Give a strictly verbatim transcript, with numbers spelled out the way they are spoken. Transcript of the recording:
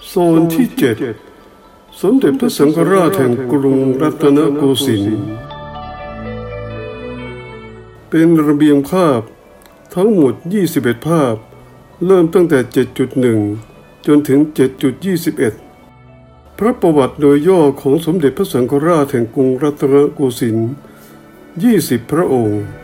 โซนที่เจ็ดสมเด็จพระสังฆราชแห่งกรุงรัตนโกสินทร์เป็นระเบียงภาพทั้งหมดยี่สิบเอ็ดภาพเริ่มตั้งแต่ เจ็ดจุดหนึ่ง จนถึง เจ็ดจุดยี่สิบเอ็ด พระประวัติโดยย่อของสมเด็จพระสังฆราชแห่งกรุงรัตนโกสินทร์ยี่สิบพระองค์